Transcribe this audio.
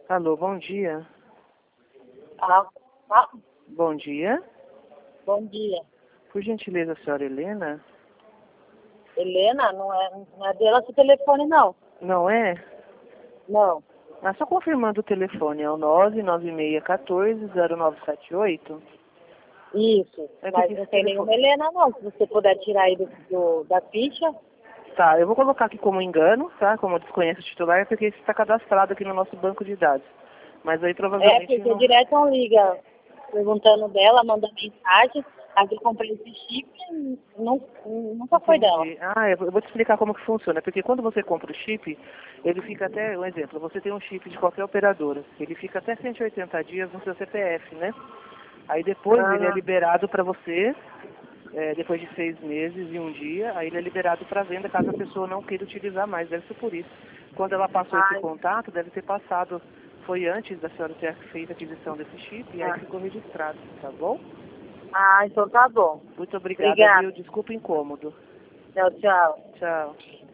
Alô, bom dia. Ah, ah, Bom dia. bom dia. Por gentileza, a senhora Helena? Helena, não é dela esse telefone, não. Não é? Não, Ah, só confirmando o telefone, é o 996140978. isso. É porque Mas esse não tem telefone... nenhuma Helena, não. Se você puder tirar aí da ficha. Tá, eu vou colocar aqui como engano, tá? Como desconhece o titular, é porque isso está cadastrado aqui no nosso banco de dados. Mas aí É, provavelmente porque não... direto não liga perguntando dela, manda mensagem. Aqui eu comprei esse chip e nunca foi dela. Entendi. Ah, eu vou te explicar como que funciona. Porque quando você compra o chip, ele fica até, um exemplo, você tem um chip de qualquer operadora. Ele fica até 180 dias no seu CPF, né? Aí depois ele é Ah, liberado para você, depois de 6 meses e um dia, aí ele é liberado para venda caso a pessoa não queira utilizar mais. Deve ser por isso. Quando ela passou esse ai, contato, deve ter passado, foi antes da senhora ter feito a aquisição desse chip e aí ah, ficou registrado, tá bom? então tá bom. Muito obrigada, Obrigada. viu? Desculpa o incômodo. Tchau, tchau. Tchau.